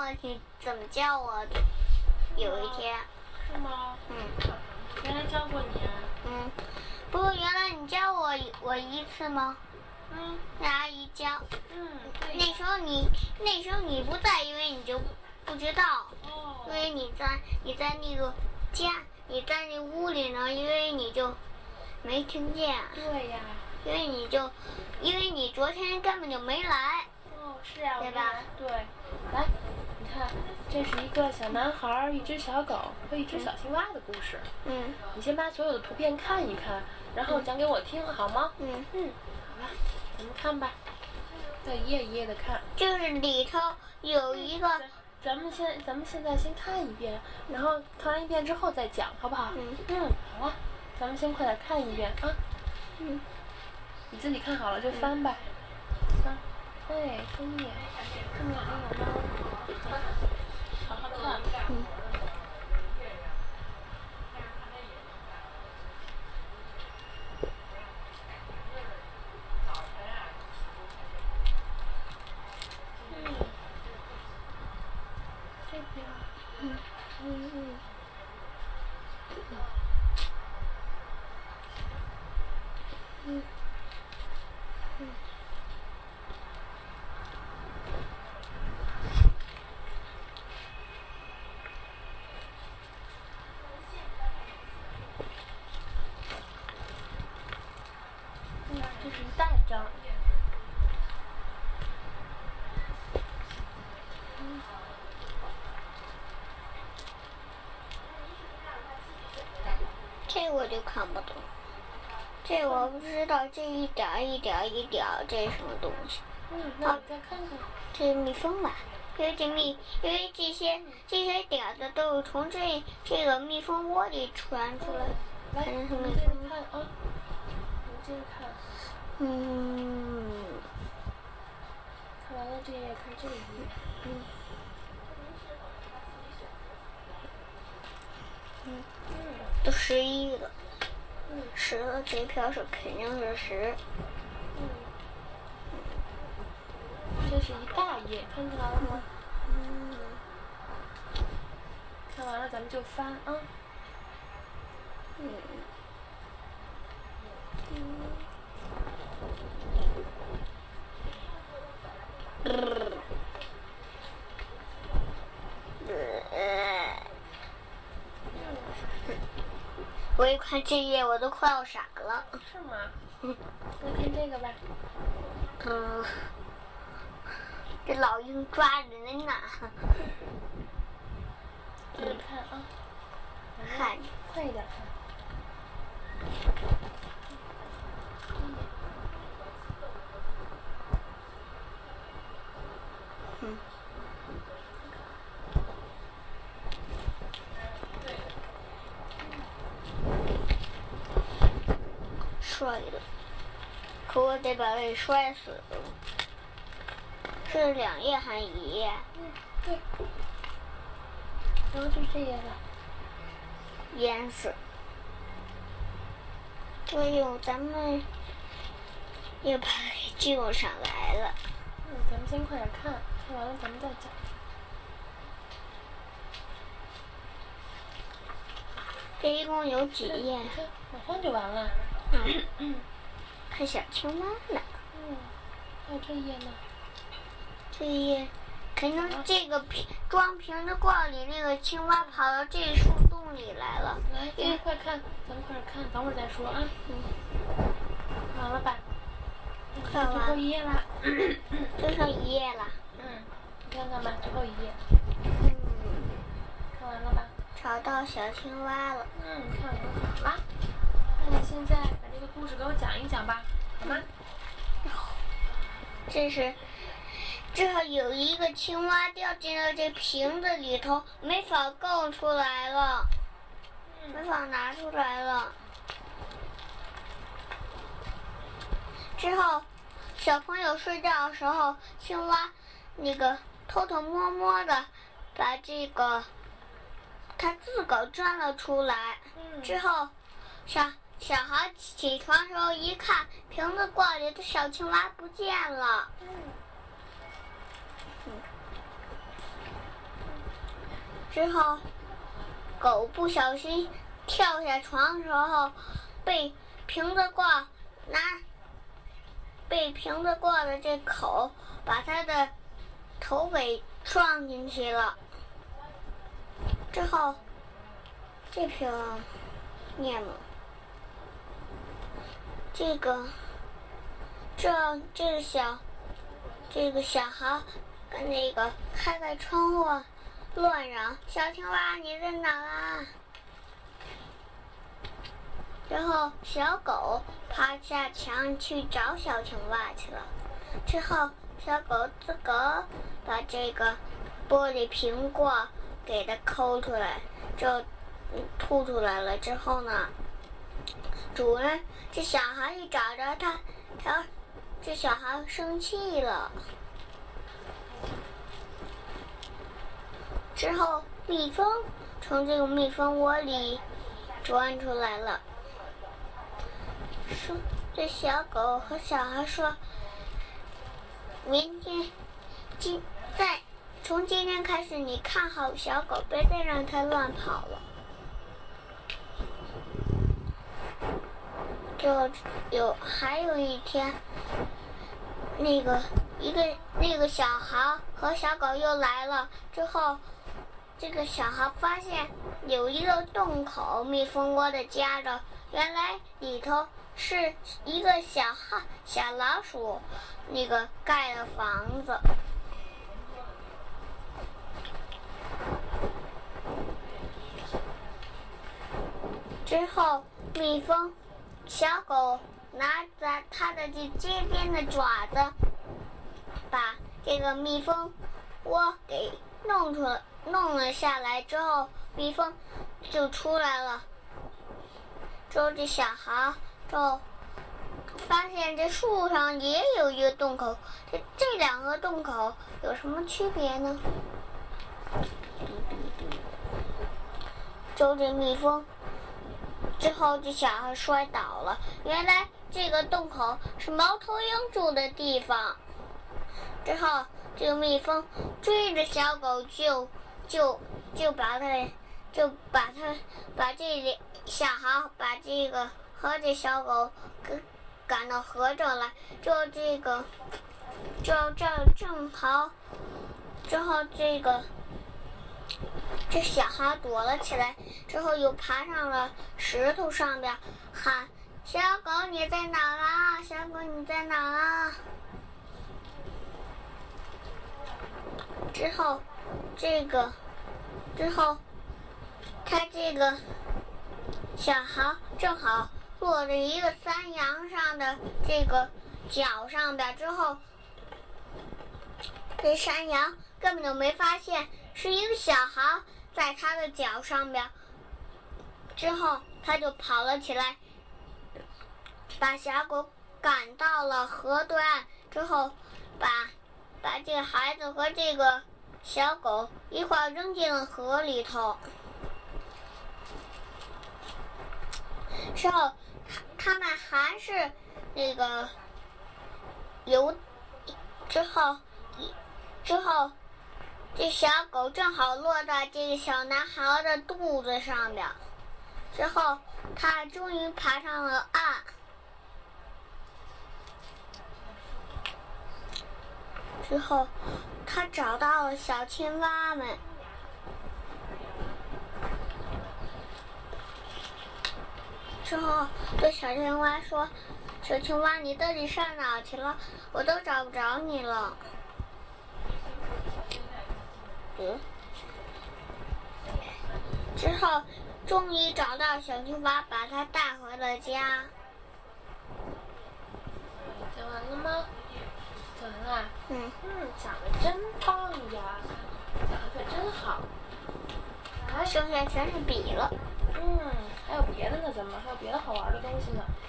了你怎么叫我的，有一天。 是吗？原来教过你啊？ 不是原来你教我一次吗？那阿姨教。 对。 那时候你不在，因为你就不知道。因为你在那个家，你在那屋里呢，因为你就没听见。 对呀。 因为你昨天根本就没来。 是啊， 对吧？ 对。来，你看，这是一个小男孩、一只小狗和一只小青蛙的故事。你先把所有的图片看一看，然后讲给我听，好吗？好吧，咱们看吧。再一页一页的看。 就是里头有一个。 咱们现在先看一遍，然后看完一遍之后再讲，好不好？好了，咱们先快点看一遍啊。你自己看好了就翻吧。翻。对，封面还有吗？好好看。这边。这是一大张。 这我就看不懂，这我不知道，这一点一点一点，这是什么东西？ 那你再看看。 这是蜜蜂吧？因为这些点子都是从这个蜜蜂窝里传出来。 来，你接着看啊，你接着看。看完了这页，看这一页。 都11了。10了，这票是肯定是10。 这是一大页，看出来了吗？看完了咱们就翻啊。 我一看这页，我都快要傻了。 是吗？那看这个吧。 这老鹰抓人呢。 接着看啊。 看。 快一点看。 摔了，可我得把这摔死了。是2页还是1页？ 对。然后就是这页了。 淹死。咱们也把给救上来了。 咱们先快点看，看完了咱们再讲。 这一共有几页？ 马上就完了。 看小青蛙呢。 还有这一页呢。 这一页，肯定这个装瓶的罐里那个青蛙跑到这树洞里来了。 来，咱们快看，咱们快点看，等会儿再说啊。完了吧？ 看完。 最后一页啦。 就剩1页了。 你看看吧，最后一页。看完了吧？ 找到小青蛙了。 你看很好啦。那你现在把这个故事给我讲一讲吧，好吗？ 这有一个青蛙掉进了这瓶子里头，没法够出来了，没法拿出来了。之后，小朋友睡觉的时候，青蛙那个偷偷摸摸的把这个他自个儿钻了出来。之后，小孩起床的时候一看，瓶子罐里的小青蛙不见了。 之后，狗不小心跳下床的时候，被瓶子挂的这口把它的头给撞进去了。之后，这篇念了，这个小孩跟那个开窗户乱嚷：“小青蛙你在哪啊？”然后小狗爬下墙去找小青蛙去了。之后小狗自个把这个玻璃瓶挂给它抠出来，就吐出来了。之后呢，主人这小孩一找着这小孩生气了。之后蜜蜂从这个蜜蜂窝里钻出来了。这小狗和小孩说：“从今天开始，你看好小狗，别再让它乱跑了。”还有一天，那个小孩和小狗又来了。之后，这个小孩发现有一个洞口，蜜蜂窝的夹着，原来里头是一个小老鼠盖的房子。之后，小狗拿着它的这边的爪子，把这个蜜蜂窝给弄了下来。之后，蜜蜂就出来了。之后，这小孩就发现这树上也有一个洞口。这两个洞口有什么区别呢？就这蜜蜂。之后，这小孩摔倒了。原来这个洞口是猫头鹰住的地方。之后，这个蜜蜂追着小狗把这小孩把这个和这小狗赶到河这来。正好，之后这小孩躲了起来，之后又爬上了石头上边，喊：“小狗你在哪啊？小狗你在哪啊？”之后，他这个小孩正好落在一个山羊上的这个脚上边。之后，这山羊根本就没发现是一个小孩在他的脚上边。之后他就跑了起来，把小狗赶到了河对岸。之后把这个孩子和这个小狗一块扔进了河里头。之后他们还是之后这小狗正好落在这个小男孩的肚子上边。之后他终于爬上了岸。之后他找到了小青蛙们。之后对小青蛙说：“小青蛙，你到底上哪去了？我都找不着你了。”之后终于找到小青蛙，把它带回了家。 讲完了吗？讲完了。讲得真棒呀，讲得可真好。 剩下全是笔了。 还有别的呢？怎么还有别的好玩的东西呢？